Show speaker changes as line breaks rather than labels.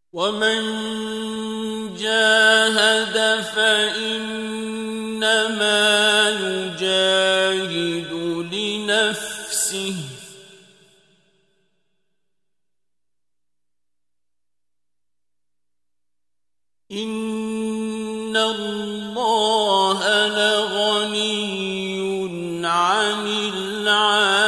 ومن جاهد فإنما يجاهد لنفسه إن الله لغني عن العالمين